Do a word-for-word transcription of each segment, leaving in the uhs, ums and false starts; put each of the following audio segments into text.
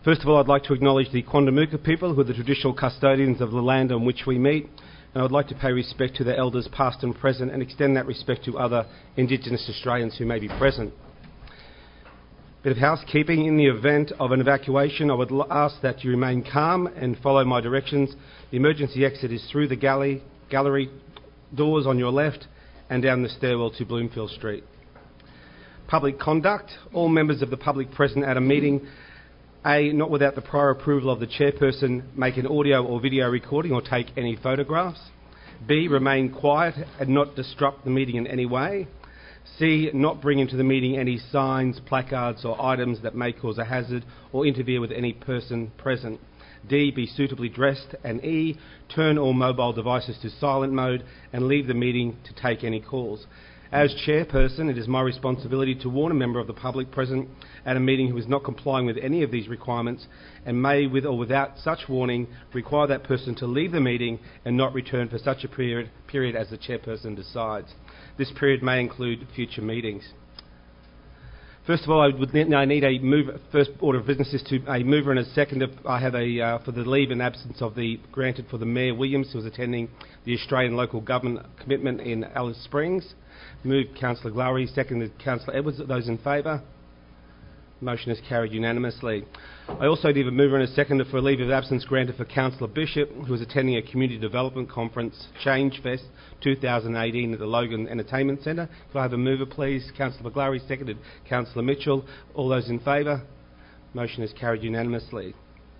First of all, I'd like to acknowledge the Quandamooka people, who are the traditional custodians of the land on which we meet, and I'd like to pay respect to their elders past and present and extend that respect to other Indigenous Australians who may be present. Bit of housekeeping. In the event of an evacuation, I would ask that you remain calm and follow my directions. The emergency exit is through the galley, gallery doors on your left and down the stairwell to Bloomfield Street. Public conduct. All members of the public present at a meeting, A, not without the prior approval of the chairperson, make an audio or video recording or take any photographs. B, remain quiet and not disrupt the meeting in any way. C, not bring into the meeting any signs, placards or items that may cause a hazard or interfere with any person present. D, be suitably dressed. And E, turn all mobile devices to silent mode and leave the meeting to take any calls. As chairperson, it is my responsibility to warn a member of the public present at a meeting who is not complying with any of these requirements and may, with or without such warning, require that person to leave the meeting and not return for such a period, period as the chairperson decides. This period may include future meetings. First of all, I would I need a move. First order of business is to a mover and a seconder. I have a uh, for the leave and absence of the granted for the Mayor Williams, who was attending the Australian Local Government Commitment in Alice Springs. Moved Councillor Glowry, seconded Councillor Edwards. Those in favour? Motion is carried unanimously. I also need a mover and a seconder for a leave of absence granted for Councillor Bishop, who is attending a community development conference, Change Fest twenty eighteen, at the Logan Entertainment Centre. Could I have a mover, please? Councillor McGlary, seconded Councillor Mitchell. All those in favour? Motion is carried unanimously.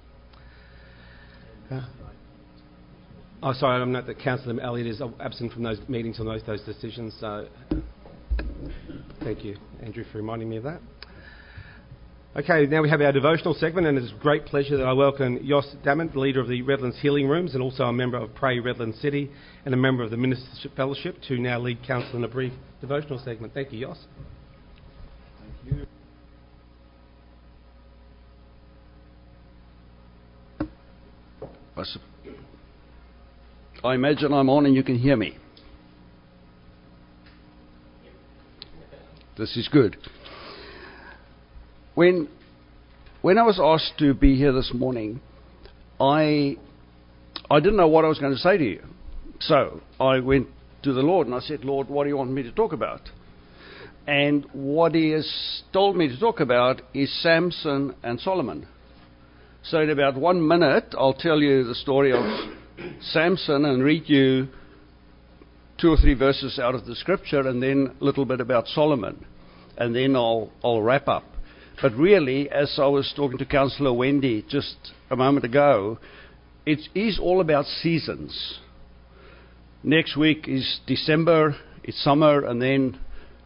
Uh, oh, sorry, I note that Councillor Elliott is absent from those meetings on those, those decisions, so thank you, Andrew, for reminding me of that. Okay, now we have our devotional segment, and it's a great pleasure that I welcome Jos Dammit, the leader of the Redlands Healing Rooms and also a member of Pray Redlands City and a member of the Ministership Fellowship, to now lead council in a brief devotional segment. Thank you, Jos. Thank you. I imagine I'm on and you can hear me. This is good. When, when I was asked to be here this morning, I, I didn't know what I was going to say to you. So I went to the Lord and I said, Lord, what do you want me to talk about? And what he has told me to talk about is Samson and Solomon. So in about one minute, I'll tell you the story of Samson and read you two or three verses out of the scripture, and then a little bit about Solomon. And then I'll, I'll wrap up. But really, as I was talking to Councillor Wendy just a moment ago, it is all about seasons. Next week is December, it's summer, and then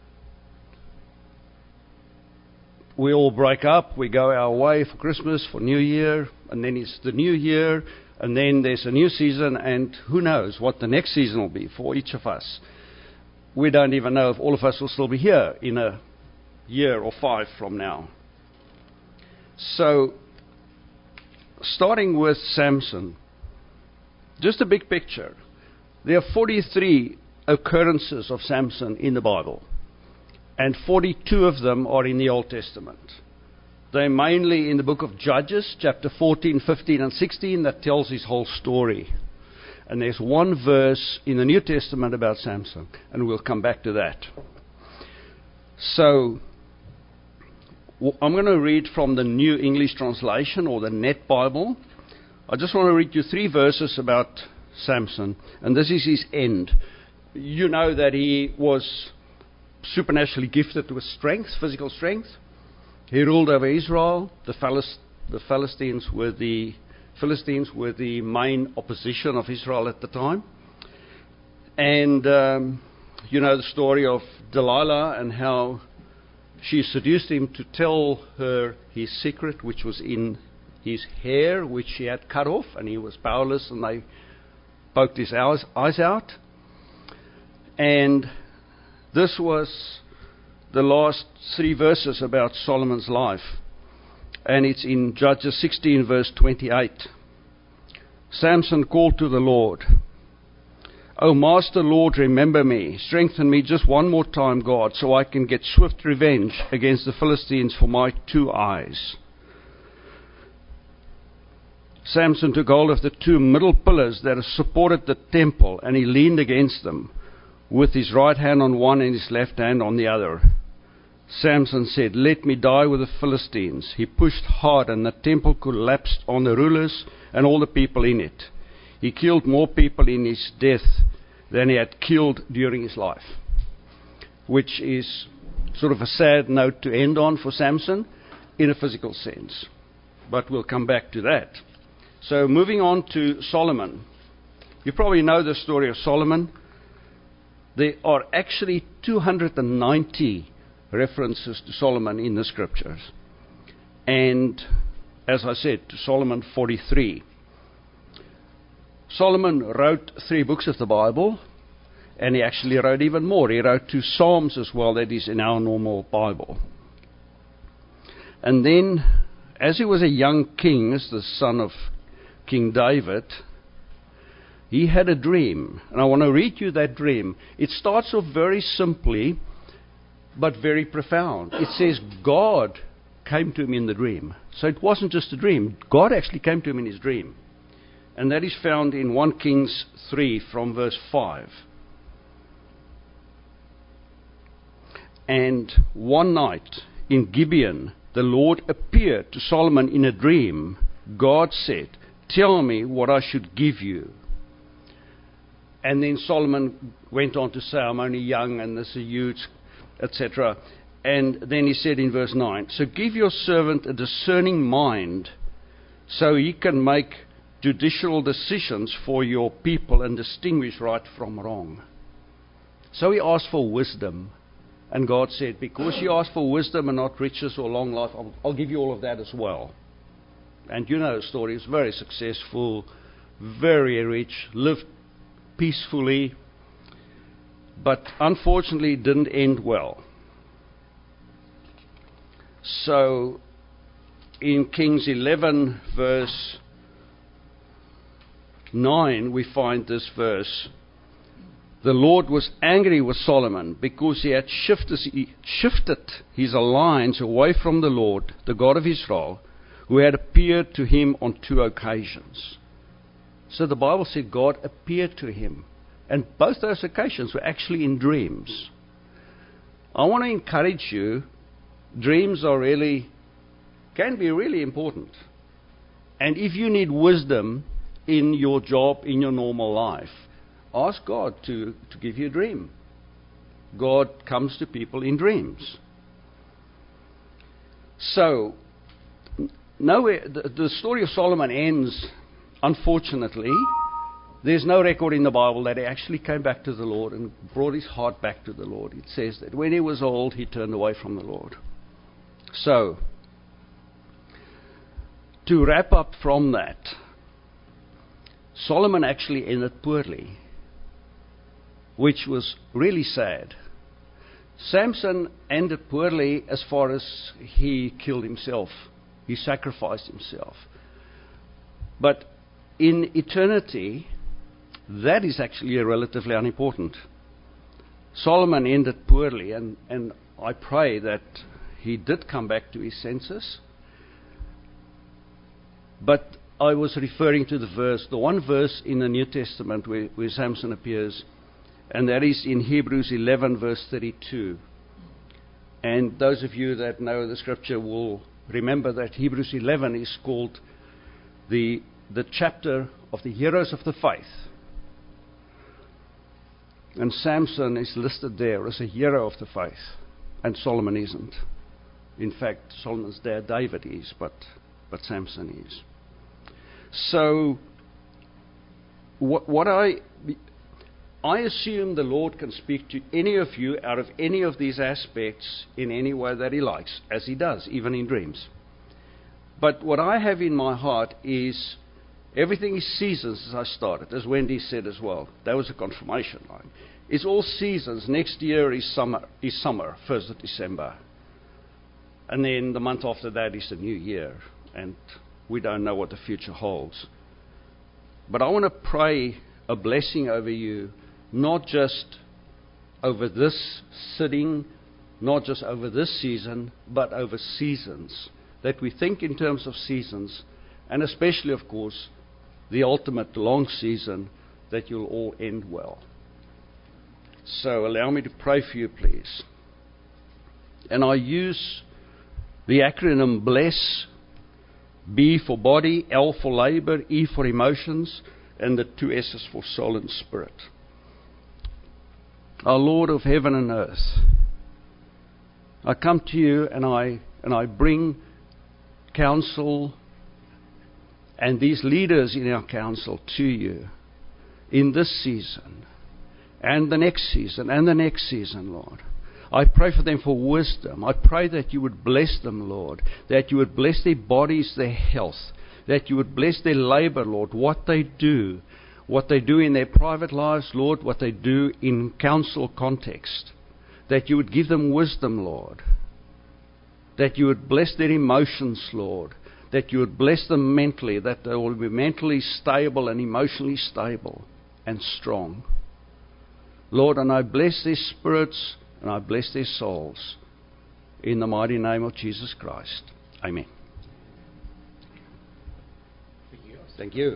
we all break up, we go our way for Christmas, for New Year, and then it's the New Year, and then there's a new season, and who knows what the next season will be for each of us. We don't even know if all of us will still be here in a year or five from now. So, starting with Samson, just a big picture. There are forty-three occurrences of Samson in the Bible, and forty-two of them are in the Old Testament. They're mainly in the book of Judges, chapter fourteen, fifteen and sixteen, that tells his whole story. And there's one verse in the New Testament about Samson, and we'll come back to that. So, I'm going to read from the New English Translation, or the Net Bible. I just want to read you three verses about Samson, and this is his end. You know that he was supernaturally gifted with strength, physical strength. He ruled over Israel. The, Philist- the Philistines were the Philistines were the main opposition of Israel at the time. And um, you know the story of Delilah and how she seduced him to tell her his secret, which was in his hair, which she had cut off, and he was powerless, and they poked his eyes out. And this was the last three verses about Solomon's life, and it's in Judges sixteen, verse twenty-eight. Samson called to the Lord, "O Master Lord, remember me. Strengthen me just one more time, God, so I can get swift revenge against the Philistines for my two eyes." Samson took hold of the two middle pillars that supported the temple, and he leaned against them, with his right hand on one and his left hand on the other. Samson said, "Let me die with the Philistines." He pushed hard, and the temple collapsed on the rulers and all the people in it. He killed more people in his death than he had killed during his life, which is sort of a sad note to end on for Samson in a physical sense. But we'll come back to that. So moving on to Solomon. You probably know the story of Solomon. There are actually two hundred ninety references to Solomon in the scriptures. And as I said, to Solomon forty-three. Solomon wrote three books of the Bible, and he actually wrote even more. He wrote two Psalms as well, that is in our normal Bible. And then, as he was a young king, as the son of King David, he had a dream. And I want to read you that dream. It starts off very simply, but very profound. It says, God came to him in the dream. So it wasn't just a dream. God actually came to him in his dream. And that is found in First Kings three from verse five. And one night in Gibeon, the Lord appeared to Solomon in a dream. God said, "Tell me what I should give you." And then Solomon went on to say, "I'm only young and this is huge," et cetera. And then he said in verse nine, "So give your servant a discerning mind, so he can make judicial decisions for your people and distinguish right from wrong." So he asked for wisdom. And God said, "Because you asked for wisdom and not riches or long life, I'll, I'll give you all of that as well." And you know the story. He was very successful, very rich, lived peacefully, but unfortunately it didn't end well. So in Kings eleven verse nine we find this verse. The Lord was angry with Solomon because he had shifted, he shifted his alliance away from the Lord, the God of Israel, who had appeared to him on two occasions. So the Bible said God appeared to him. And both those occasions were actually in dreams. I want to encourage you, dreams are really, can be really important. And if you need wisdom in your job, in your normal life, ask God to, to give you a dream. God comes to people in dreams. So, nowhere, the, the story of Solomon ends, unfortunately. There's no record in the Bible that he actually came back to the Lord and brought his heart back to the Lord. It says that when he was old, he turned away from the Lord. So, to wrap up from that, Solomon actually ended poorly, which was really sad. Samson ended poorly as far as he killed himself. He sacrificed himself. But in eternity, that is actually relatively unimportant. Solomon ended poorly, and, and I pray that he did come back to his senses. But I was referring to the verse, the one verse in the New Testament where, where Samson appears, and that is in Hebrews eleven verse thirty-two. And those of you that know the scripture will remember that Hebrews eleven is called the, the chapter of the heroes of the faith. And Samson is listed there as a hero of the faith, and Solomon isn't. In fact, Solomon's dad David is, but, but Samson is. So, what, what I... I assume the Lord can speak to any of you out of any of these aspects in any way that he likes, as he does, even in dreams. But what I have in my heart is everything is seasons, as I started, as Wendy said as well. That was a confirmation line. It's all seasons. Next year is summer, is summer, first of December. And then the month after that is the new year. And we don't know what the future holds. But I want to pray a blessing over you, not just over this sitting, not just over this season, but over seasons. That we think in terms of seasons, and especially, of course, the ultimate long season, that you'll all end well. So allow me to pray for you, please. And I use the acronym BLESS, B for body, L for labor, E for emotions, and the two S's for soul and spirit. Our Lord of heaven and earth, I come to you and I and I bring counsel and these leaders in our council to you in this season and the next season and the next season, Lord. I pray for them for wisdom. I pray that you would bless them, Lord, that you would bless their bodies, their health, that you would bless their labor, Lord, what they do, what they do in their private lives, Lord, what they do in council context, that you would give them wisdom, Lord, that you would bless their emotions, Lord, that you would bless them mentally, that they will be mentally stable and emotionally stable and strong. Lord, and I bless their spirits and I bless their souls in the mighty name of Jesus Christ. Amen. Thank you.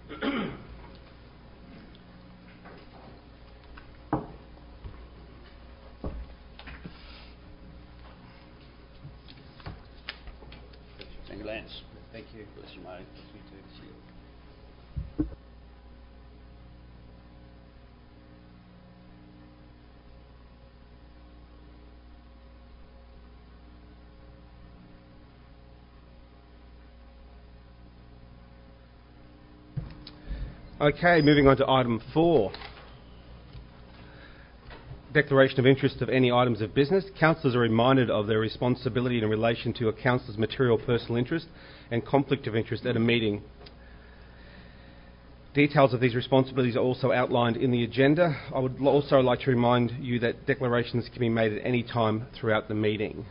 Thank you, Lance. Thank you. Bless you, mate. You too. Okay, moving on to item four. Declaration of interest of any items of business. Councillors are reminded of their responsibility in relation to a councillor's material personal interest and conflict of interest at a meeting. Details of these responsibilities are also outlined in the agenda. I would also like to remind you that declarations can be made at any time throughout the meeting.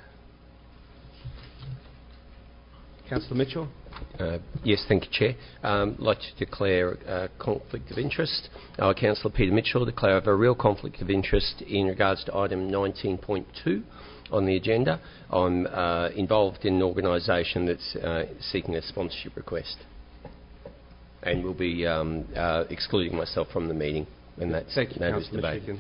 Councillor Mitchell. Uh, yes, thank you, Chair. Um, I'd like to declare a conflict of interest. Our Councillor Peter Mitchell declare of a real conflict of interest in regards to item nineteen point two on the agenda. I'm uh, involved in an organisation that's uh, seeking a sponsorship request and will be um, uh, excluding myself from the meeting when that's, Thank you, that is Councillor debated.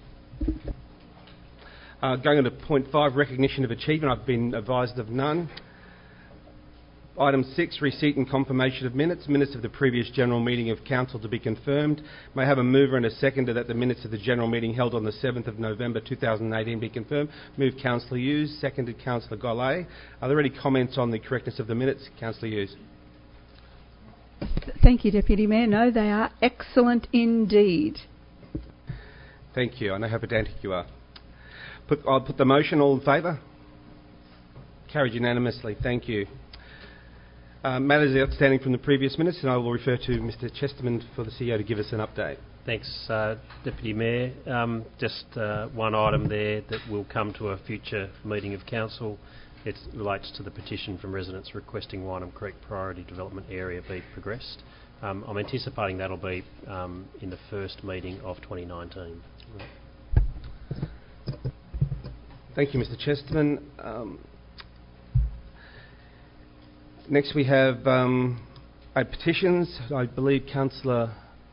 Uh, going on to point five, recognition of achievement. I've been advised of none. Item six, receipt and confirmation of minutes. Minutes of the previous general meeting of council to be confirmed. May I have a mover and a seconder that the minutes of the general meeting held on the seventh of November two thousand eighteen be confirmed. Move Councillor Hughes, seconded Councillor Golay. Are there any comments on the correctness of the minutes? Councillor Hughes. Thank you, Deputy Mayor. No, they are excellent indeed. Thank you. I know how pedantic you are. Put, I'll put the motion. All in favour? Carried unanimously. Thank you. Uh, matters outstanding from the previous minutes, and I will refer to Mr Chesterman for the C E O to give us an update. Thanks, uh, Deputy Mayor. Um, just uh, one item there that will come to a future meeting of Council. It relates to the petition from residents requesting Wynham Creek Priority Development Area be progressed. Um, I'm anticipating that'll be um, in the first meeting of twenty nineteen. Thank you, Mr Chesterman. Um, Next we have um, a petitions. I believe Councillor...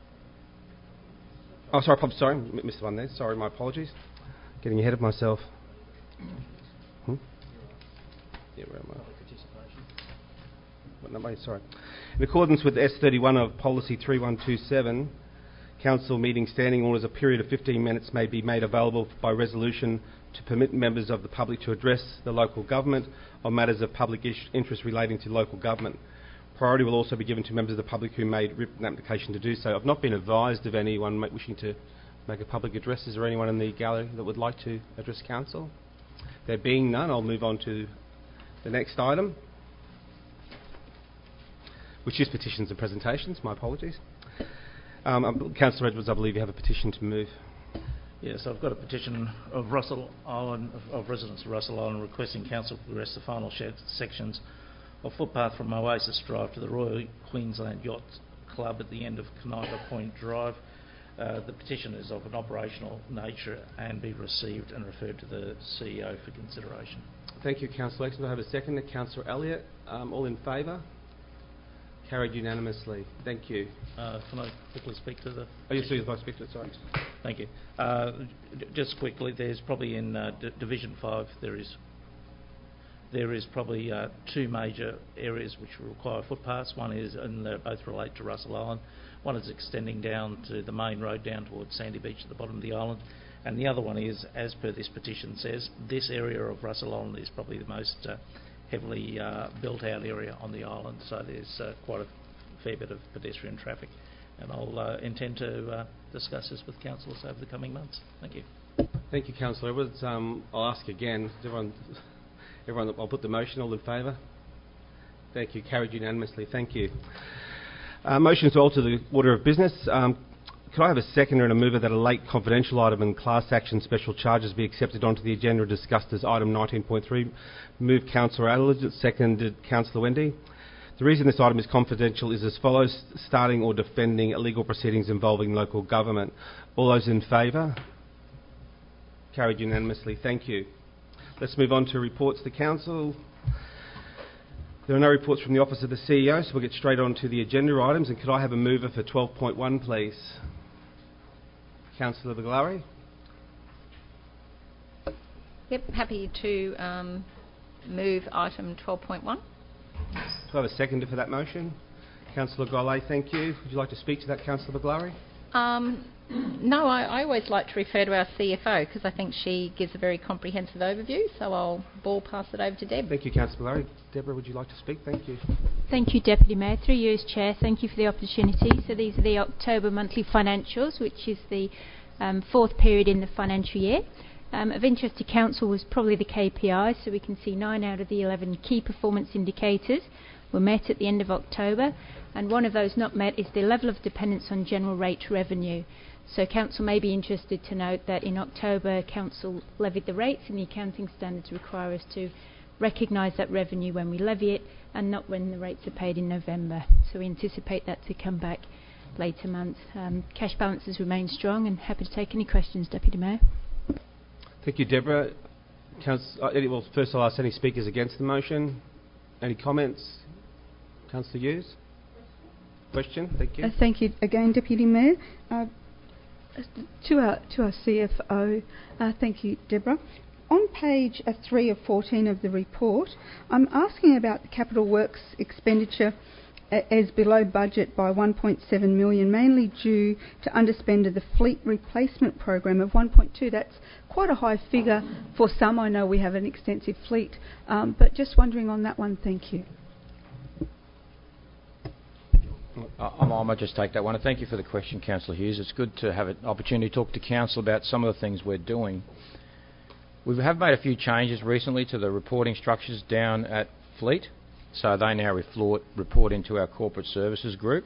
Oh, sorry, I'm sorry, missed one there. Sorry, my apologies. Getting ahead of myself. Hmm? Yeah, where am I? What number? Sorry. In accordance with S thirty-one of Policy three one two seven, Council meeting standing orders, a period of fifteen minutes may be made available by resolution to permit members of the public to address the local government on matters of public ish- interest relating to local government. Priority will also be given to members of the public who made written application to do so. I've not been advised of anyone ma- wishing to make a public address. Is there anyone in the gallery that would like to address Council? There being none, I'll move on to the next item, which is petitions and presentations. My apologies. Um, Councillor Edwards, I believe you have a petition to move. Yes, I've got a petition of Russell Island, of, of residents of Russell Island requesting Council progress the final shed sections of footpath from Oasis Drive to the Royal Queensland Yacht Club at the end of Caniva Point Drive. Uh, the petition is of an operational nature and be received and referred to the C E O for consideration. Thank you, Councillor Exton. I have a second. Councillor Elliott. Um, all in favour? Carried unanimously. Thank you. Uh, can I quickly speak to the... Oh, yes, please, Vice Speaker, sorry. Thank you. Uh, j- just quickly, there's probably in uh, D- Division five, there is there is probably uh, two major areas which require footpaths. One is, and they both relate to Russell Island. One is extending down to the main road down towards Sandy Beach at the bottom of the island. And the other one is, as per this petition says, this area of Russell Island is probably the most uh, heavily uh, built out area on the island, so there's uh, quite a fair bit of pedestrian traffic. And I'll uh, intend to uh, discuss this with councillors over the coming months. Thank you. Thank you, Councillor Edwards. Um, I'll ask again. Does everyone, everyone, I'll put the motion. All in favour? Thank you. Carried unanimously. Thank you. Uh, motion to alter the order of business. Um, could I have a seconder and a mover that a late confidential item and class action special charges be accepted onto the agenda and discussed as item nineteen point three? Moved Councillor Adler, seconded Councillor Wendy. The reason this item is confidential is as follows: starting or defending illegal proceedings involving local government. All those in favour? Carried unanimously. Thank you. Let's move on to reports to Council. There are no reports from the Office of the C E O, so we'll get straight on to the agenda items. And could I have a mover for twelve point one, please? Councillor Baglari. Yep, happy to um, move item twelve point one. Do I have a seconder for that motion? Councillor Golay, thank you. Would you like to speak to that, Councillor Baglari? Um, no, I, I always like to refer to our C F O because I think she gives a very comprehensive overview, so I'll ball pass it over to Deb. Thank you, Councillor Baglari. Deborah, would you like to speak? Thank you. Thank you, Deputy Mayor. Through you as Chair, thank you for the opportunity. So these are the October monthly financials, which is the um, fourth period in the financial year. Um, of interest to Council was probably the K P Is, so we can see nine out of the eleven key performance indicators were met at the end of October, and one of those not met is the level of dependence on general rate revenue. So Council may be interested to note that in October Council levied the rates, and the accounting standards require us to recognise that revenue when we levy it and not when the rates are paid in November. So we anticipate that to come back later months. Um, cash balances remain strong, and happy to take any questions, Deputy Mayor. Thank you, Deborah. Council, uh, well, first I'll ask any speakers against the motion. Any comments? Councillor Hughes? Question? Thank you. Uh, thank you again, Deputy Mayor. Uh, to our to our C F O, uh, thank you, Deborah. On page uh, three of fourteen of the report, I'm asking about the capital works expenditure uh, as below budget by one point seven million, mainly due to underspend of the fleet replacement program of one point two. That's quite a high figure for some. I know we have an extensive fleet, um, but just wondering on that one. Thank you. Uh, I might just take that one. And thank you for the question, Councillor Hughes. It's good to have an opportunity to talk to Council about some of the things we're doing. We have made a few changes recently to the reporting structures down at Fleet, so they now report, report into our corporate services group.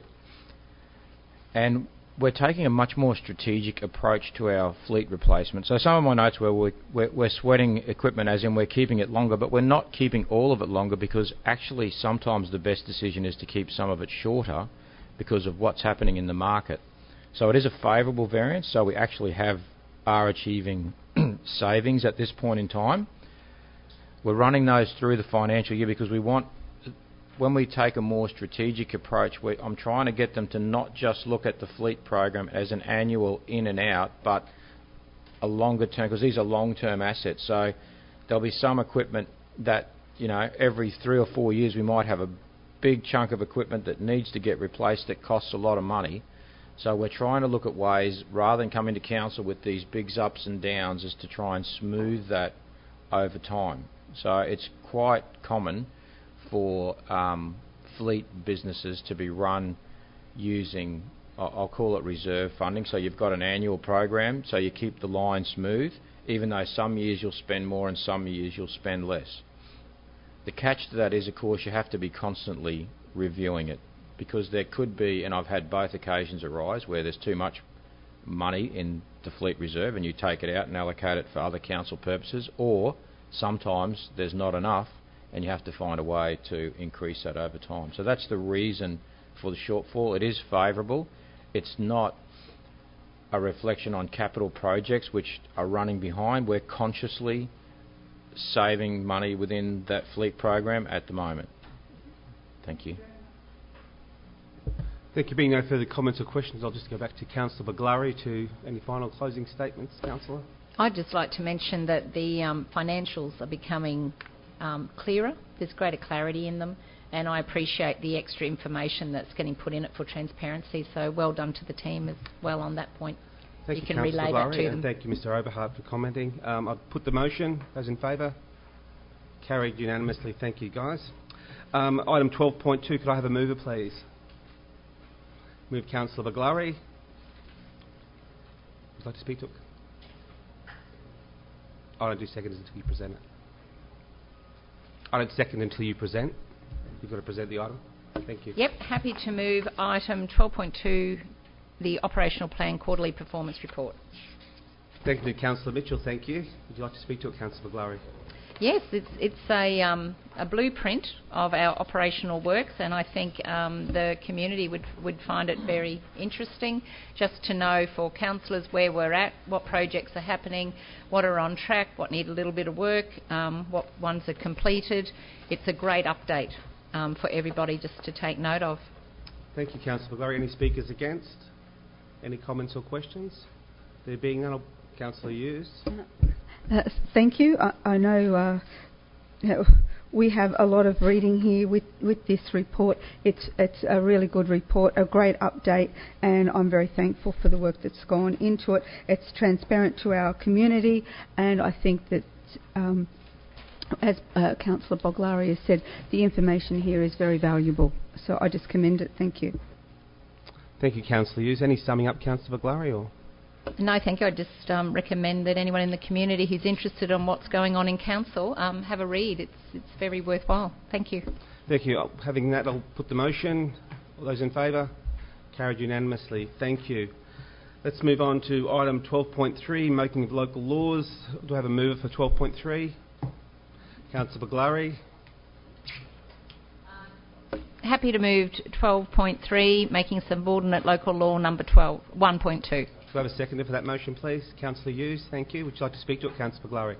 And we're taking a much more strategic approach to our fleet replacement. So some of my notes where we're, we're, we're sweating equipment as in we're keeping it longer, but we're not keeping all of it longer because actually sometimes the best decision is to keep some of it shorter because of what's happening in the market. So it is a favourable variance, so we actually have are achieving savings at this point in time. We're running those through the financial year because we want, when we take a more strategic approach, we, I'm trying to get them to not just look at the fleet program as an annual in and out, but a longer term, because these are long-term assets. So there'll be some equipment that, you know, every three or four years we might have a big chunk of equipment that needs to get replaced that costs a lot of money. So we're trying to look at ways, rather than coming to Council with these big ups and downs, is to try and smooth that over time. So it's quite common for um, fleet businesses to be run using, I'll call it reserve funding. So you've got an annual program, so you keep the line smooth, even though some years you'll spend more and some years you'll spend less. The catch to that is, of course, you have to be constantly reviewing it, because there could be, and I've had both occasions arise, where there's too much money in the fleet reserve and you take it out and allocate it for other council purposes, or sometimes there's not enough and you have to find a way to increase that over time. So that's the reason for the shortfall. It is favourable. It's not a reflection on capital projects which are running behind. We're consciously saving money within that fleet program at the moment. Thank you. Thank you. Being no further comments or questions, I'll just go back to Councillor Baglari to any final closing statements, Councillor. I'd just like to mention that the um, financials are becoming um, clearer. There's greater clarity in them, and I appreciate the extra information that's getting put in it for transparency. So well done to the team as well on that point. Thank you, you, can Councillor relay that Baglari, to and them. thank you, Mister Oberhart, for commenting. Um, I've put the motion. Those in favour? Carried unanimously. Thank you, guys. Um, item twelve point two, could I have a mover, please? Move Councillor Baglari. Would you like to speak to it? I don't do seconds until you present it. I don't second until you present. You've got to present the item. Thank you. Yep, happy to move item twelve point two, the Operational Plan Quarterly Performance Report. Thank you, Councillor Mitchell. Thank you. Would you like to speak to it, Councillor Baglari? Yes, it's, it's a, um, a blueprint of our operational works, and I think um, the community would, would find it very interesting just to know for councillors where we're at, what projects are happening, what are on track, what need a little bit of work, um, what ones are completed. It's a great update um, for everybody just to take note of. Thank you, Councillor Baglari. Any speakers against? Any comments or questions? There being none, Councillor Hughes. Uh, thank you. I, I know, uh, you know we have a lot of reading here with, with this report. It's it's a really good report, a great update, and I'm very thankful for the work that's gone into it. It's transparent to our community, and I think that, um, as uh, Councillor Baglari has said, the information here is very valuable. So I just commend it. Thank you. Thank you, Councillor Hughes. Any summing up, Councillor Baglari, or? No, thank you. I just um, recommend that anyone in the community who's interested in what's going on in council um, have a read. It's it's very worthwhile. Thank you. Thank you. Having that, I'll put the motion. All those in favour? Carried unanimously. Thank you. Let's move on to item twelve point three, making of local laws. Do I have a mover for twelve point three? Councillor Baglari. Happy to move to twelve point three, making subordinate local law number twelve, one point two. Do I have a seconder for that motion, please? Councillor Hughes, thank you. Would you like to speak to it, Councillor Baglari?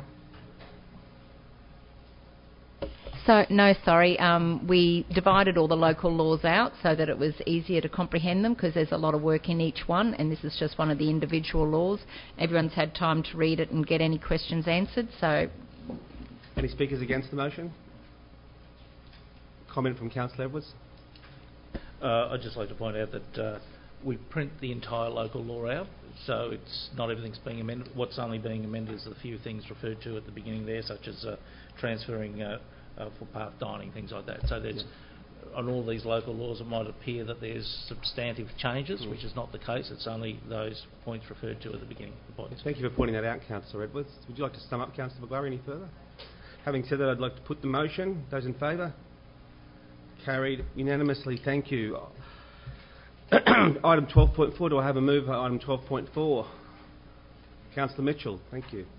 So, no, sorry. Um, we divided all the local laws out so that it was easier to comprehend them because there's a lot of work in each one, and this is just one of the individual laws. Everyone's had time to read it and get any questions answered. So, any speakers against the motion? Comment from Councillor Edwards. Uh, I'd just like to point out that uh, we print the entire local law out, so it's not everything's being amended. What's only being amended is the few things referred to at the beginning there, such as uh, transferring uh, uh, footpath dining, things like that. So there's, yeah. on all these local laws, it might appear that there's substantive changes, mm. which is not the case. It's only those points referred to at the beginning. The points. Thank you for pointing that out, Councillor Edwards. Would you like to sum up, Councillor Baglari, any further? Having said that, I'd like to put the motion. Those in favour? Carried unanimously. Thank you. Item twelve point four, do I have a move for item twelve point four? Councillor Mitchell, thank you.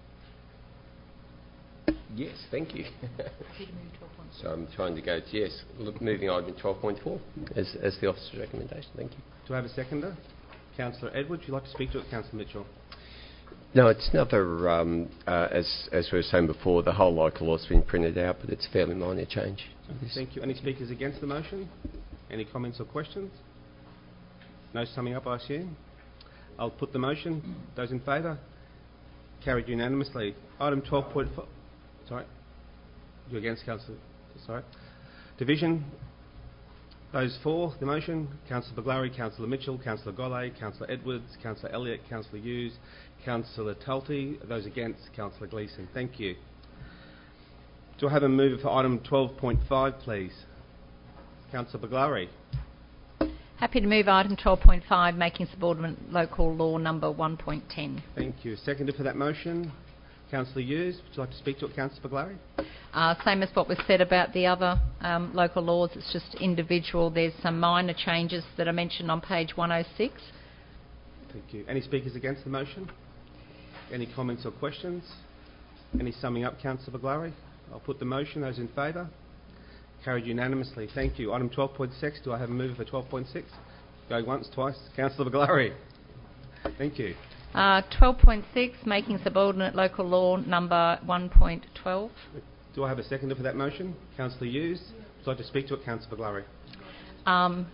Yes, thank you. So I'm trying to go to yes, look, moving item twelve point four as, as the officer's recommendation. Thank you. Do I have a seconder? Councillor Edwards, would you like to speak to it, Councillor Mitchell? No, it's another, um, uh, as, as we were saying before, the whole local law's been printed out, but it's a fairly minor change. Okay, thank you. Any speakers against the motion? Any comments or questions? No summing up, I assume. I'll put the motion. Those in favour? Carried unanimously. Item twelve point four. Sorry. You're against, Councillor. Sorry. Division. Those for the motion: Councillor Baglari, Councillor Mitchell, Councillor Golay, Councillor Edwards, Councillor Elliott, Councillor Hughes, Councillor Talty. Those against: Councillor Gleeson. Thank you. Do I have a mover for item twelve point five, please? Councillor Baglari. Happy to move item twelve point five, making subordinate local law number one point ten. Thank you. Seconder for that motion, Councillor Hughes. Would you like to speak to it, Councillor Baglari? Uh, same as what was said about the other um, local laws. It's just individual. There's some minor changes that are mentioned on page one oh six. Thank you. Any speakers against the motion? Any comments or questions? Any summing up, Councillor Baglari? I'll put the motion. Those in favour? Carried unanimously. Thank you. Item twelve point six. Do I have a mover for twelve point six? Going once, twice. Councillor Baglari. Thank you. Uh, twelve point six, making subordinate local law number one point twelve. Do I have a seconder for that motion? Councillor Hughes. Would you like to speak to it, Councillor Baglari? Um,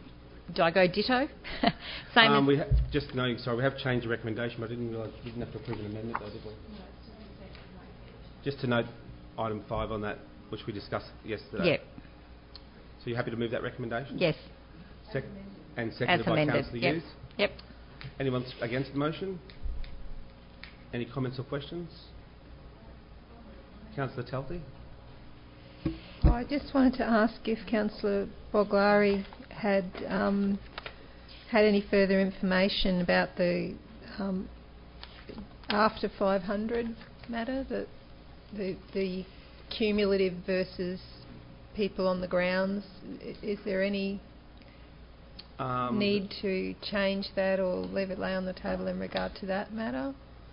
do I go ditto? Same Um, as... we ha- just no, sorry, we have changed the recommendation, but I didn't realise we didn't have to approve an amendment, though, did we? Just to note item five on that, which we discussed yesterday. Yep. So you're happy to move that recommendation? Yes. Sec- and As seconded by amended. Councillor Yep. Hughes. Yep. Anyone s- against the motion? Any comments or questions? Councillor Talty? Well, I just wanted to ask if Councillor Boglari had um, had any further information about the um, after five hundred matter, the, the the cumulative versus people on the grounds. I- Is there any Um, need to change that or leave it lay on the table in regard to that matter?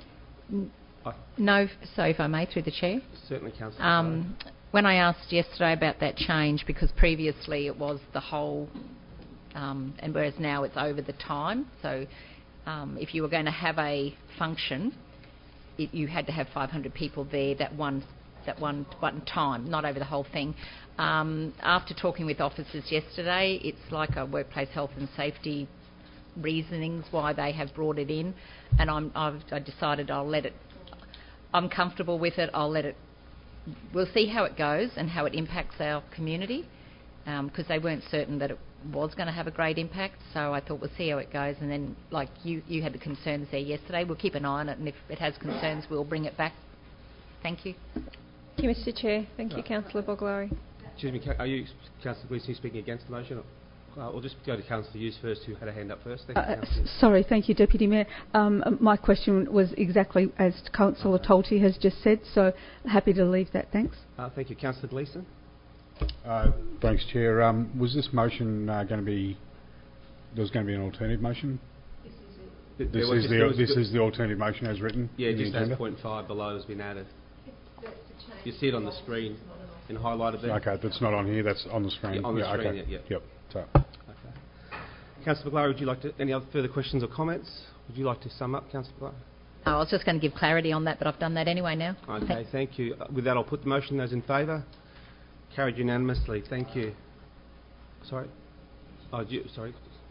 No, so if I may, through the Chair. Certainly, Councillor. Um, when I asked yesterday about that change, because previously it was the whole, um, and whereas now it's over the time, so um, if you were going to have a function, it, you had to have five hundred people there that one, that one, one time, not over the whole thing. Um, after talking with officers yesterday, it's like a workplace health and safety reasonings why they have brought it in, and I'm, I've I decided I'll let it. I'm comfortable with it. I'll let it. We'll see how it goes and how it impacts our community, because um, they weren't certain that it was going to have a great impact. So I thought we'll see how it goes, and then, like you, you had the concerns there yesterday. We'll keep an eye on it, and if it has concerns, we'll bring it back. Thank you. Thank you, Mister Chair. Thank you, Councillor Boglari. Excuse me, ca- are you, Councillor Gleeson, speaking against the motion? Or, uh, we'll just go to Councillor Hughes first, who had a hand up first. Thank you, Uh, Councillor. s- sorry, thank you, Deputy Mayor. Um, my question was exactly as Councillor Talty has just said, so happy to leave that. Thanks. Uh, thank you, Councillor Gleeson. Uh, thanks, Chair. Um, was this motion uh, going to be? There was going to be an alternative motion. Th- This there was is just- the there was this ju- is the alternative motion as written. Yeah, in the just as agenda? point five below has been added. You see it on the screen in highlighted there. Okay, that's not on here. That's on the screen. Yeah, on the yeah, screen, okay. yeah, yeah. Yep. So, Okay. Councillor McGlary, would you like to any other further questions or comments? Would you like to sum up, Councillor McGlary? Oh, I was just going to give clarity on that, but I've done that anyway now. Okay, thank you. Uh, With that, I'll put the motion. Those in favour? Carried unanimously. Thank you. Sorry? Oh, do you, sorry.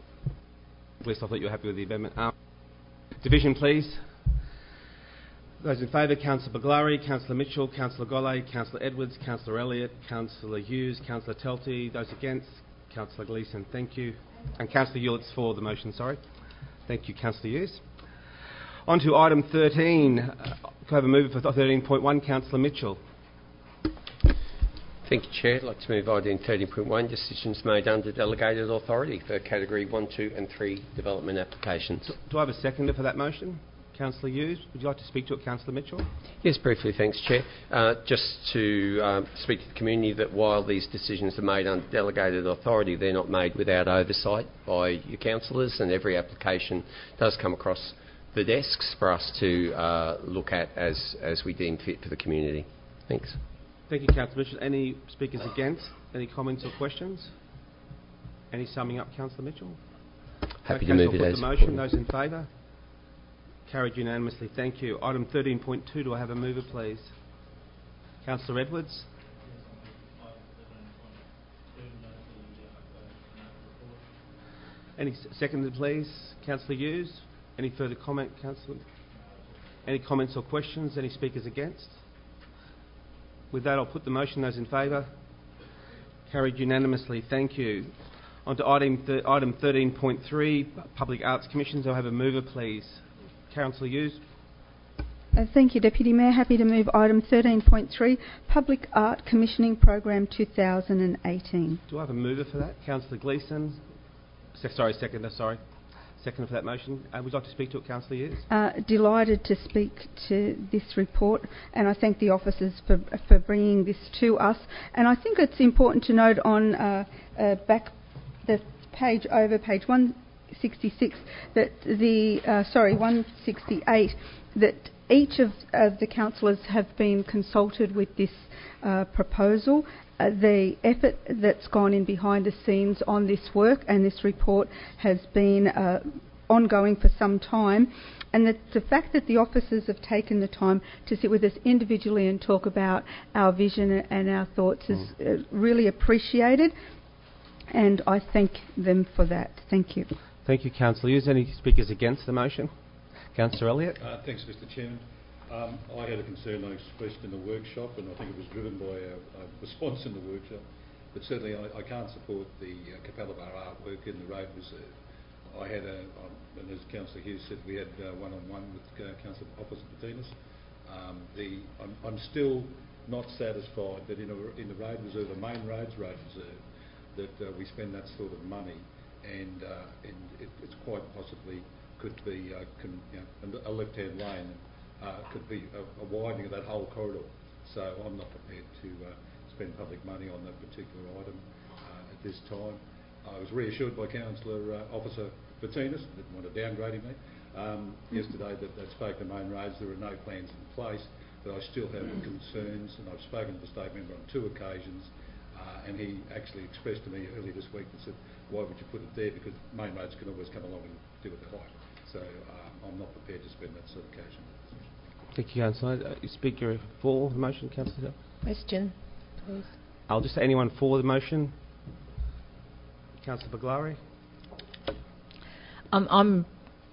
At least I thought you were happy with the amendment. Um, division, please. Those in favour, Councillor Baglari, Councillor Mitchell, Councillor Golle, Councillor Edwards, Councillor Elliott, Councillor Hughes, Councillor Telty. Those against, Councillor Gleeson. Thank you. And Councillor Hewlett's for the motion, sorry. Thank you, Councillor Hughes. On to item thirteen. Uh, can I have a move for thirteen point one, Councillor Mitchell? Thank you, Chair. I'd like to move item thirteen point one, decisions made under delegated authority for category one, two and three development applications. Do I have a seconder for that motion? Councillor Hughes, would you like to speak to it, Councillor Mitchell? Yes, briefly, thanks, Chair. Uh, just to um, speak to the community that while these decisions are made under delegated authority, they're not made without oversight by your councillors, and every application does come across the desks for us to uh, look at as, as we deem fit for the community. Thanks. Thank you, Councillor Mitchell. Any speakers against? Any comments or questions? Any summing up, Councillor Mitchell? Happy Okay, to move so it I'll put as the motion. supported. Those in favour? Carried unanimously. Thank you. Item thirteen point two, do I have a mover, please? Councillor Edwards. Any s- seconded, please? Councillor Hughes. Any further comment, Councillor? Any comments or questions? Any speakers against? With that, I'll put the motion. Those in favour? Carried unanimously. Thank you. On to item, th- item thirteen point three, Public Arts Commissions. I'll have a mover, please. Councillor Hughes. Uh, thank you, Deputy Mayor. Happy to move item thirteen point three, Public Art Commissioning Program two thousand eighteen. Do I have a mover for that? Councillor Gleeson. Se- sorry, seconder, sorry. Seconder for that motion. Uh, would you like to speak to it, Councillor Hughes? Uh, delighted to speak to this report, and I thank the officers for for bringing this to us. And I think it's important to note on uh, uh, back the page over page one sixty-six that the uh, sorry one sixty-eight that each of uh, the councillors have been consulted with this uh, proposal. Uh, the effort that's gone in behind the scenes on this work and this report has been uh, ongoing for some time, and that the fact that the officers have taken the time to sit with us individually and talk about our vision and our thoughts is uh, really appreciated. and I thank them for that. Thank you. Thank you, Councillor Hughes. Any speakers against the motion? Councillor Elliott. Uh, thanks, Mister Chairman. Um, I had a concern I expressed in the workshop, and I think it was driven by a, a response in the workshop. But certainly, I, I can't support the uh, Capalaba artwork in the road reserve. I had a, um, and as Councillor Hughes said, we had uh, one-on-one with uh, Councillor Officer Patinas. Um, the I'm, I'm still not satisfied that in, a, in the road reserve, a main roads road reserve, that uh, we spend that sort of money, and uh, and it, it's quite possibly could be uh, can, you know, a left-hand lane. Uh, could be a, a widening of that whole corridor. So I'm not prepared to uh, spend public money on that particular item uh, at this time. I was reassured by Councillor uh, Officer Patinas, didn't want to downgrade him there, um, yesterday that they spoke to Main Roads. There are no plans in place, but I still have concerns, and I've spoken to the State Member on two occasions, uh, and he actually expressed to me earlier this week and said, why would you put it there, because Main Roads can always come along and do what they like. So um, I'm not prepared to spend that sort of cash on it. Thank you, Councillor. Uh, speaker for the motion, Councillor. Question, please. I'll just say anyone for the motion. Councillor Baglari. Um, I'm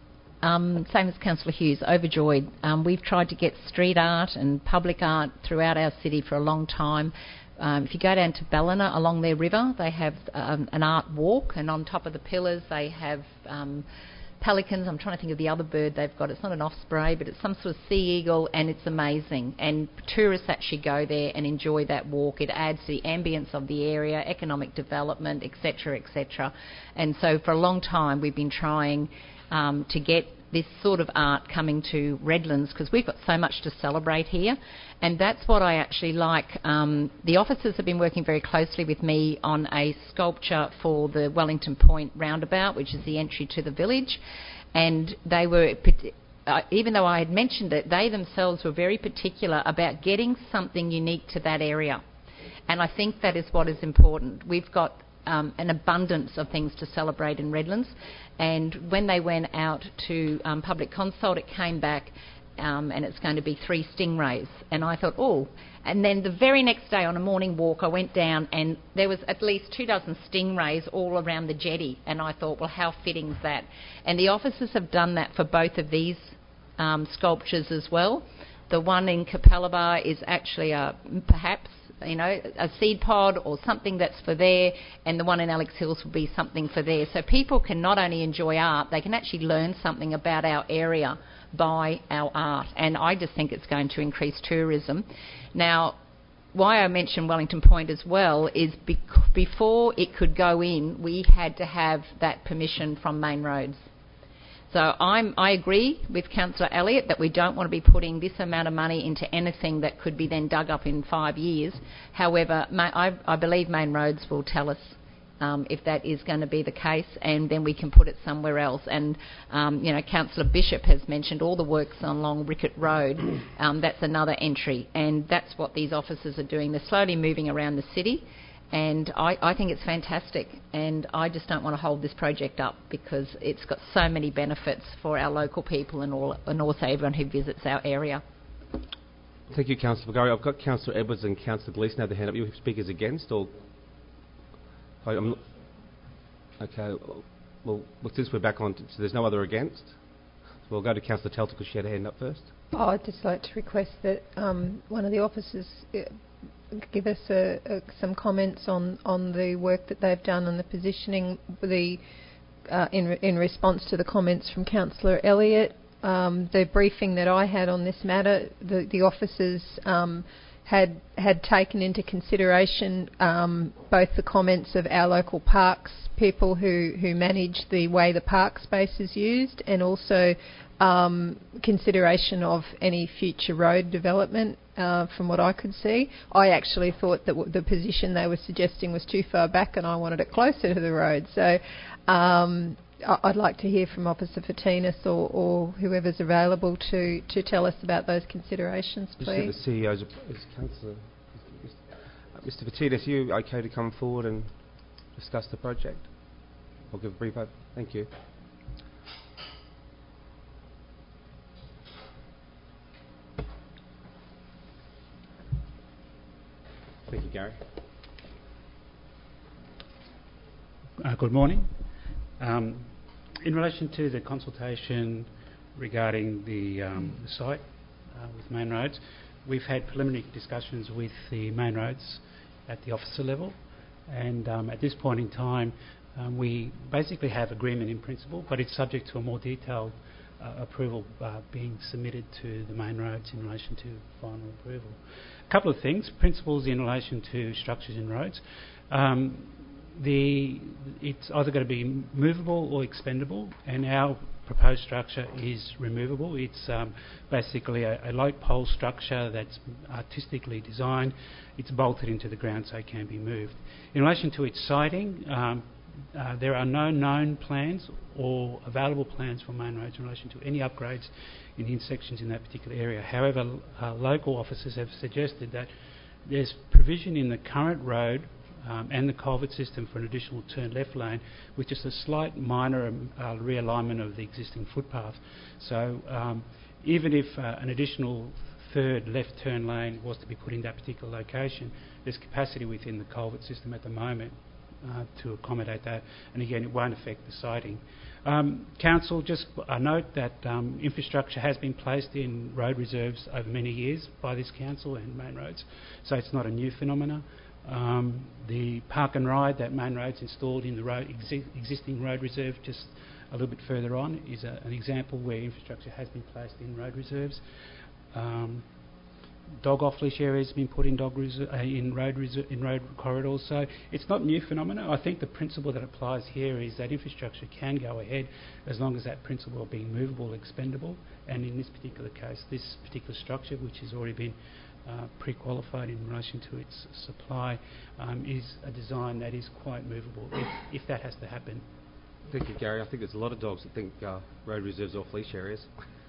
um, same as Councillor Hughes, overjoyed. Um, we've tried to get street art and public art throughout our city for a long time. Um, if you go down to Ballina along their river, they have um, an art walk, and on top of the pillars they have um, pelicans. I'm trying to think of the other bird they've got. It's not an osprey, but it's some sort of sea eagle, and it's amazing. And tourists actually go there and enjoy that walk. It adds to the ambience of the area, economic development, et cetera, et cetera. And so for a long time we've been trying um, to get this sort of art coming to Redlands, because we've got so much to celebrate here. And that's what I actually like. Um, the officers have been working very closely with me on a sculpture for the Wellington Point roundabout, which is the entry to the village. And they were, uh, even though I had mentioned it, they themselves were very particular about getting something unique to that area. And I think that is what is important. We've got Um, an abundance of things to celebrate in Redlands, and when they went out to um, public consult, it came back um, and it's going to be three stingrays, and I thought, oh, and then the very next day on a morning walk I went down and there was at least two dozen stingrays all around the jetty, and I thought, well, how fitting is that? And the officers have done that for both of these um, sculptures as well. The one in Capalaba is actually a, perhaps you know, a seed pod or something that's for there, and the one in Alex Hills will be something for there. So people can not only enjoy art, they can actually learn something about our area by our art, and I just think it's going to increase tourism. Now, why I mention Wellington Point as well is bec- before it could go in, we had to have that permission from Main Roads. So I'm, I agree with Councillor Elliott that we don't want to be putting this amount of money into anything that could be then dug up in five years. However, ma- I, I believe Main Roads will tell us um, if that is going to be the case, and then we can put it somewhere else. And, um, you know, Councillor Bishop has mentioned all the works along Rickett Road. Um, that's another entry, and that's what these officers are doing. They're slowly moving around the city. And I, I think it's fantastic, and I just don't want to hold this project up because it's got so many benefits for our local people and, all, and also everyone who visits our area. Thank you, Councillor Baglari. I've got Councillor Edwards and Councillor Gleeson have their hand up. You speakers against, or I, I'm, okay? Well, well, since we're back on, so there's no other against. So we'll go to Councillor Telter because she had a hand up first. Oh, I'd just like to request that um, one of the officers Uh, give us a, a, some comments on, on the work that they've done and the positioning, the uh, in re- in response to the comments from Councillor Elliott. Um, the briefing that I had on this matter, the, the officers um, had had taken into consideration um, both the comments of our local parks people who, who manage the way the park space is used, and also um, consideration of any future road development. Uh, from what I could see, I actually thought that w- the position they were suggesting was too far back, and I wanted it closer to the road. So um, I- I'd like to hear from Officer Patinas or, or whoever's available to, to tell us about those considerations, please. Just the C E O's, is Councillor, Mister Patinas, are you okay to come forward and discuss the project? I'll give a brief over. Thank you. Thank you, Gary. Uh, good morning. Um, in relation to the consultation regarding the, um, the site uh, with Main Roads, we've had preliminary discussions with the Main Roads at the officer level, and um, at this point in time um, we basically have agreement in principle, but it's subject to a more detailed uh, approval uh, being submitted to the Main Roads in relation to final approval. A couple of things, principles in relation to structures in roads. Um, the, it's either going to be movable or expendable, and our proposed structure is removable. It's um, basically a, a light pole structure that's artistically designed. It's bolted into the ground so it can be moved. In relation to its siting, um, uh, there are no known plans or available plans for Main Roads in relation to any upgrades in the intersections in that particular area. However, uh, local officers have suggested that there's provision in the current road Um, and the culvert system for an additional turn left lane with just a slight minor um, uh, realignment of the existing footpath. So um, even if uh, an additional third left turn lane was to be put in that particular location, there's capacity within the culvert system at the moment uh, to accommodate that, and again it won't affect the siting. Um, Council, just a note that um, infrastructure has been placed in road reserves over many years by this council and Main Roads, so it's not a new phenomena. Um, the park and ride that Main Roads installed in the road exi existing road reserve just a little bit further on is a, an example where infrastructure has been placed in road reserves. Um, dog off-leash areas have been put in dog uh, in road in road corridors, so it's not a new phenomena. I think the principle that applies here is that infrastructure can go ahead as long as that principle of being movable, expendable, and in this particular case, this particular structure, which has already been Uh, pre-qualified in relation to its supply, um, is a design that is quite movable if, if that has to happen. Thank you, Gary. I think there's a lot of dogs that think uh, road reserves are off-leash areas.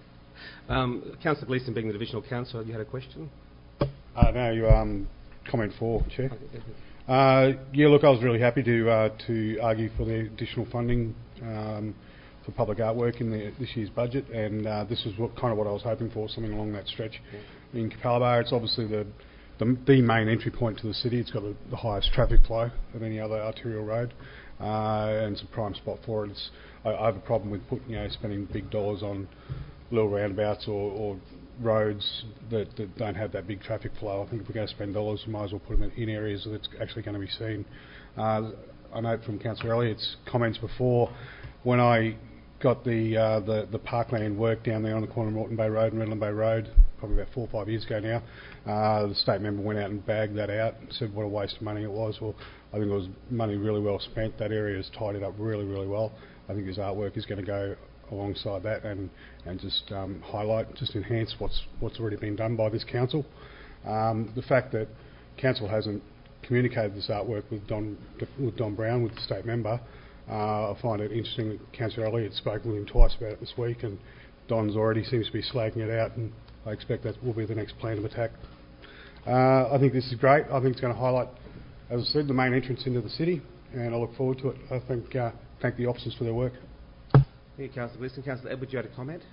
um, Councillor Gleeson, being the Divisional Councillor, you had a question? Uh, no, you, um, comment four, Chair. Uh, yeah, look, I was really happy to uh, to argue for the additional funding um, for public artwork in the, this year's budget, and uh, this is what, kind of what I was hoping for, something along that stretch. Yeah. In Capalaba, it's obviously the, the the main entry point to the city. It's got the, the highest traffic flow of any other arterial road, uh, and it's a prime spot for it. It's, I, I have a problem with putting, you know, spending big dollars on little roundabouts or, or roads that, that don't have that big traffic flow. I think if we're going to spend dollars, we might as well put them in, in areas that's actually going to be seen. Uh, I note from Councillor Elliott's comments before, when I got the, uh, the the parkland work down there on the corner of Moreton Bay Road and Redland Bay Road, probably about four or five years ago now, uh, the state member went out and bagged that out and said what a waste of money it was. Well, I think it was money really well spent. That area has tidied up really, really well. I think his artwork is going to go alongside that and and just um, highlight, just enhance what's what's already been done by this council. Um, the fact that council hasn't communicated this artwork with Don with Don Brown, with the state member, uh, I find it interesting that Councillor Elliott spoke with him twice about it this week, and Don's already seems to be slagging it out, and I expect that will be the next plan of attack. Uh, I think this is great. I think it's going to highlight, as I said, the main entrance into the city, and I look forward to it. I think uh, thank the officers for their work. Thank you, Councillor Gleeson. Councillor Edwards, you had a comment?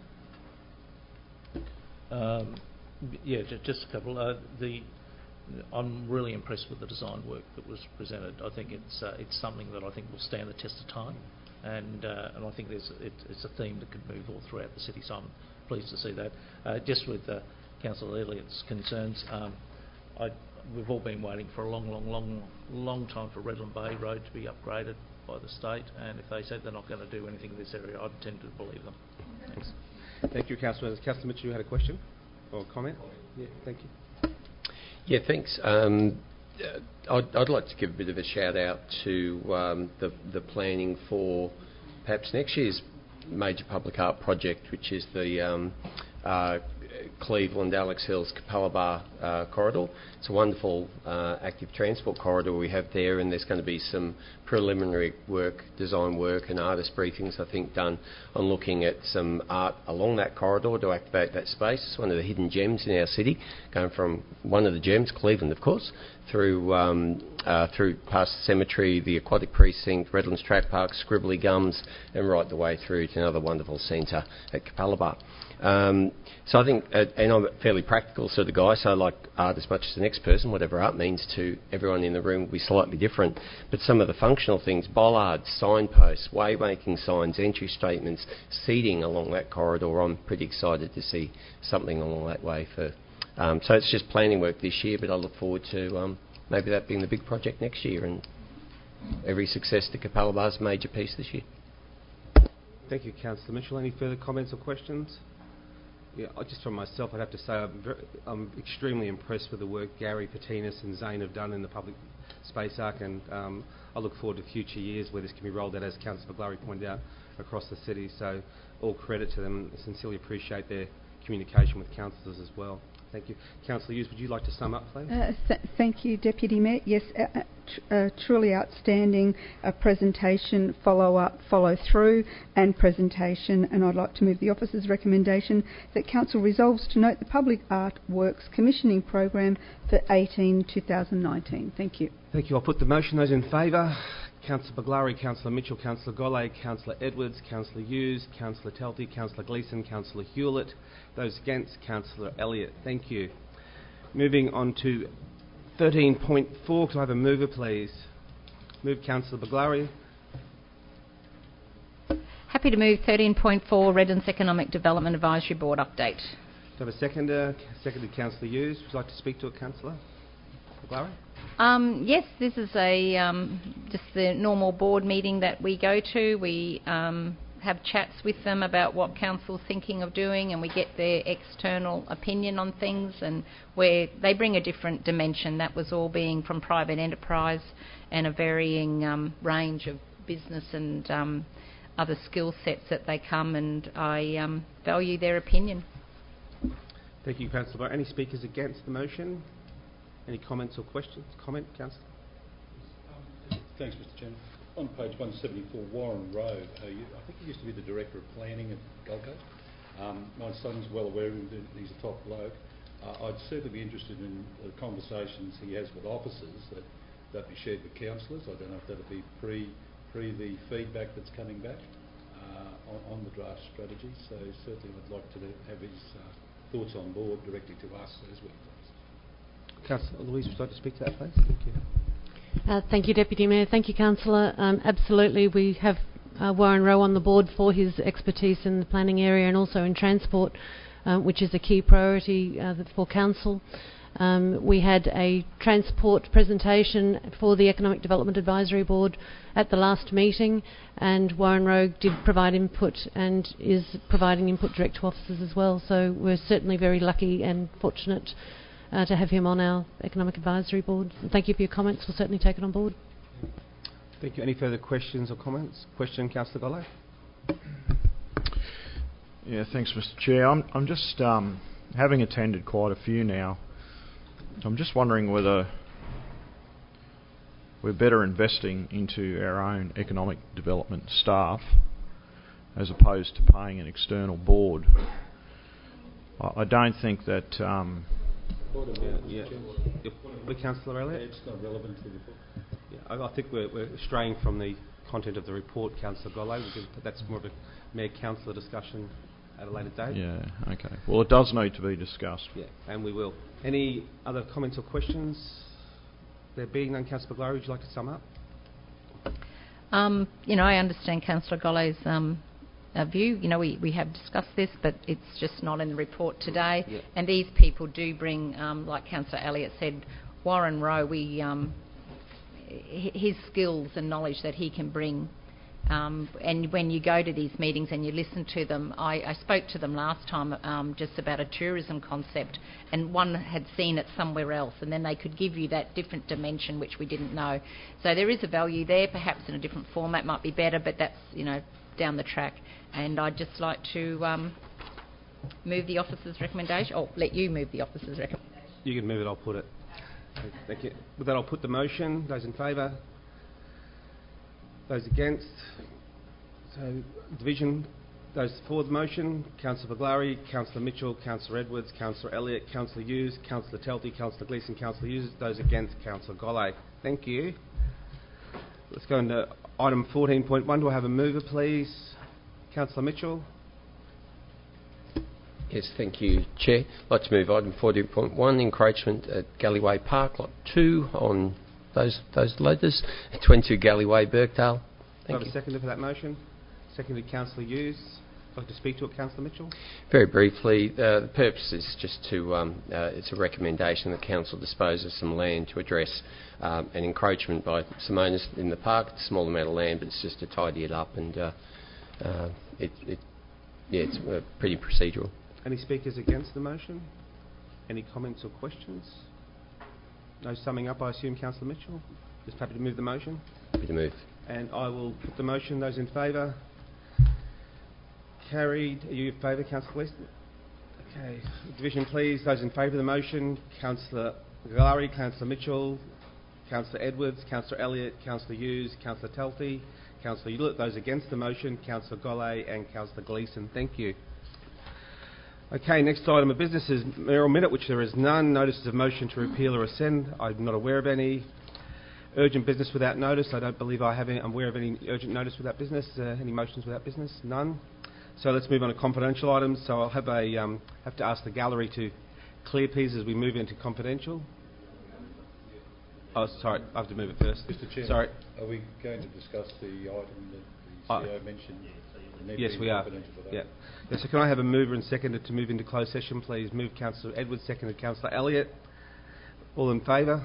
Um, yeah, just, just a couple. Uh, the I'm really impressed with the design work that was presented. I think it's uh, it's something that I think will stand the test of time, and uh, and I think there's it, it's a theme that could move all throughout the city. So I'm pleased to see that. Uh, just with uh, Councillor Elliott's concerns, um, I, we've all been waiting for a long, long, long, long time for Redland Bay Road to be upgraded by the state, and if they said they're not going to do anything in this area, I'd tend to believe them. Thanks. Thank you, Councillor. Councillor Mitchell, you had a question or comment? Yeah, thank you. Yeah, thanks. Um, I'd, I'd like to give a bit of a shout out to um, the, the planning for perhaps next year's major public art project, which is the um, uh, Cleveland, Alex Hills, Capalaba uh, corridor. It's a wonderful uh, active transport corridor we have there, and there's going to be some preliminary work, design work and artist briefings, I think, done on looking at some art along that corridor to activate that space. It's one of the hidden gems in our city, going from one of the gems, Cleveland of course, through um, uh, through past the cemetery, the aquatic precinct, Redlands Track Park, Scribbly Gums, and right the way through to another wonderful centre at Capalaba. Um, so I think, uh, and I'm a fairly practical sort of guy, so I like art as much as the next next person, whatever up means to everyone in the room will be slightly different. But some of the functional things, bollards, signposts, waymaking signs, entry statements, seating along that corridor, I'm pretty excited to see something along that way. For um, So it's just planning work this year, but I look forward to um, maybe that being the big project next year, and every success to Capalabah's major piece this year. Thank you, Councillor Mitchell. Any further comments or questions? Yeah, just from myself, I'd have to say I'm, very, I'm extremely impressed with the work Gary Patinas and Zane have done in the Public Space Arc, and um, I look forward to future years where this can be rolled out, as Councillor Glary pointed out, across the city. So all credit to them. I sincerely appreciate their communication with councillors as well. Thank you. Councillor Hughes, would you like to sum up, please? Uh, th- thank you, Deputy Mayor. Yes, uh, tr- uh, truly outstanding uh, presentation, follow-up, follow-through and presentation, and I'd like to move the officer's recommendation that Council resolves to note the Public Art Works commissioning program for eighteen to twenty nineteen. Thank you. Thank you. I'll put the motion. Those in favour? Councillor Baglari, Councillor Mitchell, Councillor Gollay, Councillor Edwards, Councillor Hughes, Councillor Telty, Councillor Gleeson, Councillor Hewlett. Those against, Councillor Elliott. Thank you. Moving on to thirteen point four. Could I have a mover, please? Move, Councillor Baglari. Happy to move thirteen point four, Redlands Economic Development Advisory Board update. Do I have a seconder? Seconded, Councillor Hughes. Would you like to speak to it, Councillor Baglari? Um, yes, this is a um, just the normal board meeting that we go to. We um, have chats with them about what council's thinking of doing, and we get their external opinion on things, and where they bring a different dimension. That was all being from private enterprise and a varying um, range of business and um, other skill sets that they come, and I um, value their opinion. Thank you, Councillor. Any speakers against the motion? Any comments or questions? Comment, Councillor? Thanks, Mister Chairman. On page one seventy-four, Warren Rowe, uh, you, I think he used to be the Director of Planning at Gold Coast. Um, my son's well aware of him, he's a top bloke. Uh, I'd certainly be interested in the conversations he has with officers that, that be shared with councillors. I don't know if that'll be pre, pre the feedback that's coming back uh, on, on the draft strategy. So certainly I'd like to have his uh, thoughts on board directly to us as well. Councillor Louise, would you like to speak to that, please? Thank you. Uh, thank you, Deputy Mayor. Thank you, Councillor. Um, absolutely, we have uh, Warren Rowe on the board for his expertise in the planning area and also in transport, um, which is a key priority uh, for Council. Um, we had a transport presentation for the Economic Development Advisory Board at the last meeting, and Warren Rowe did provide input and is providing input direct to officers as well. So we're certainly very lucky and fortunate Uh, to have him on our Economic Advisory Board. And thank you for your comments. We'll certainly take it on board. Thank you. Any further questions or comments? Question, Councillor Gollay. Yeah, thanks, Mister Chair. I'm, I'm just, um, having attended quite a few now, I'm just wondering whether we're better investing into our own economic development staff as opposed to paying an external board. I, I don't think that... Um, Yeah, yeah. The Councillor Elliott? It's not relevant to the report. Yeah, I, I think we're, we're straying from the content of the report, Councillor Gollay. We can, that's more of a Mayor Councillor discussion at a later date. Yeah, okay. Well, it does need to be discussed. Yeah, and we will. Any other comments or questions? There being none, Councillor Baglari, would you like to sum up? Um, you know, I understand Councillor Gollay's um, uh, view. You know, we, we have discussed this, but it's just not in the report today. Yeah. And these people do bring, um, like Councillor Elliott said, Warren Rowe, we, um, his skills and knowledge that he can bring. Um, and when you go to these meetings and you listen to them, I, I spoke to them last time um, just about a tourism concept, and one had seen it somewhere else, and then they could give you that different dimension which we didn't know. So there is a value there, perhaps in a different format might be better, but that's, you know, down the track. And I'd just like to um, move the officer's recommendation, or let you move the officer's recommendation. You can move it, I'll put it. Thank you. With that, I'll put the motion. Those in favour? Those against? So, division. Those for the motion: Councillor Baglari, Councillor Mitchell, Councillor Edwards, Councillor Elliott, Councillor Hughes, Councillor Telty, Councillor Gleeson, Councillor Hughes. Those against, Councillor Gollay. Thank you. Let's go into item fourteen point one. Do I have a mover, please? Councillor Mitchell. Yes, thank you, Chair. I'd like to move item forty point one, encroachment at Galleyway Park, lot two, on those those letters, twenty-two Galleyway, Birkdale. Thank I have you. a seconder for that motion. Seconded, Councillor Hughes. Would you like to speak to it, Councillor Mitchell? Very briefly, uh, the purpose is just to, um, uh, it's a recommendation that Council dispose of some land to address um, an encroachment by some owners in the park. It's a small amount of land, but it's just to tidy it up, and uh, uh, it, it, yeah, it's uh, pretty procedural. Any speakers against the motion? Any comments or questions? No summing up, I assume, Councillor Mitchell? Just happy to move the motion? Happy to move. And I will put the motion. Those in favour? Carried. Are you in favour, Councillor West? Okay. Division, please. Those in favour of the motion: Councillor Galari, Councillor Mitchell, Councillor Edwards, Councillor Elliott, Councillor Hughes, Councillor Telty, Councillor Hewlett. Those against the motion: Councillor Golay and Councillor Gleeson. Thank you. Okay, next item of business is mayoral minute, which there is none. Notices of motion to repeal or rescind. I'm not aware of any. Urgent business without notice. I don't believe I have any. I'm aware of any urgent notice without business. Uh, any motions without business? None. So let's move on to confidential items. So I'll have a um, have to ask the gallery to clear please as we move into confidential. Oh, sorry, I have to move it first. Mister Chairman, sorry. Are we going to discuss the item that the C E O uh, mentioned? Yes, we are. Yeah. yeah. So can I have a mover and seconder to move into closed session, please? Move Councillor Edwards, seconded Councillor Elliott. All in favour?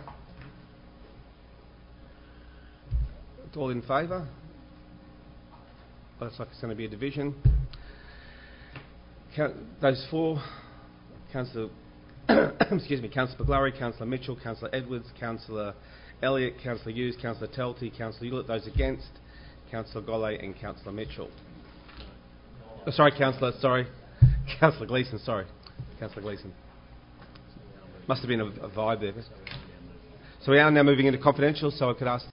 All in favour? Looks like it's going to be a division. Count, those four, Councillor, excuse me, Councillor Baglari, Councillor Mitchell, Councillor Edwards, Councillor Elliott, Councillor Hughes, Councillor Telty, Councillor Hewlett. Those against, Councillor Golay and Councillor Mitchell. Oh, sorry, Councillor, sorry. Councillor Gleeson, sorry. Councillor Gleeson. Must have been a, a vibe there. So we are now moving into confidential, so I could ask...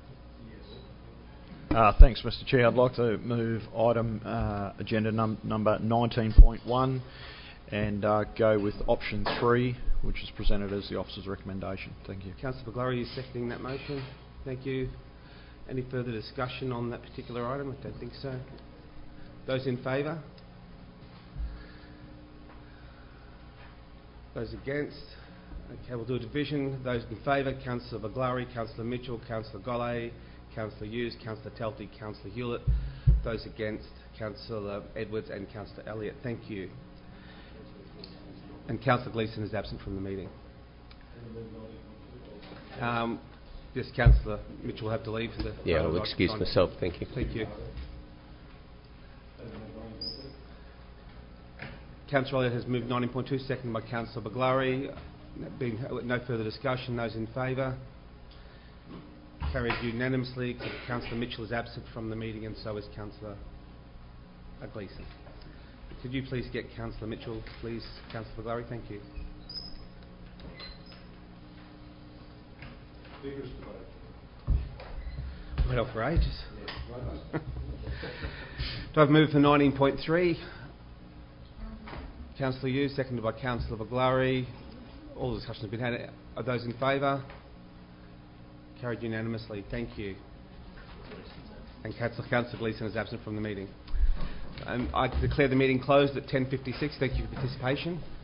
Uh, thanks, Mister Chair. I'd like to move item uh, agenda num- number nineteen point one and uh, go with option three, which is presented as the officer's recommendation. Thank you. Councillor Baglari, are you seconding that motion? Thank you. Any further discussion on that particular item? I don't think so. Those in favour? Those against? Okay, we'll do a division. Those in favour: Councillor Baglari, Councillor Mitchell, Councillor Golay, Councillor Hughes, Councillor Telty, Councillor Hewlett. Those against: Councillor Edwards and Councillor Elliott. Thank you. And Councillor Gleeson is absent from the meeting. Um, yes, Councillor Mitchell will have to leave. For the yeah, I'll excuse myself. Thank you. Thank you. Councillor Elliott has moved nineteen point two, seconded by Councillor Baglari. Being no further discussion, those in favour? Carried unanimously. Councillor Mitchell is absent from the meeting, and so is Councillor Gleeson. Could you please get Councillor Mitchell, please, Councillor Baglari? Thank you. Wait off for ages. Do I have moved for nineteen point three? Councillor Hughes, seconded by Councillor Baglari. All the discussion has been had. Are those in favour? Carried unanimously. Thank you. And Councillor, Councillor Gleeson is absent from the meeting. Um, I declare the meeting closed at ten fifty-six. Thank you for your participation.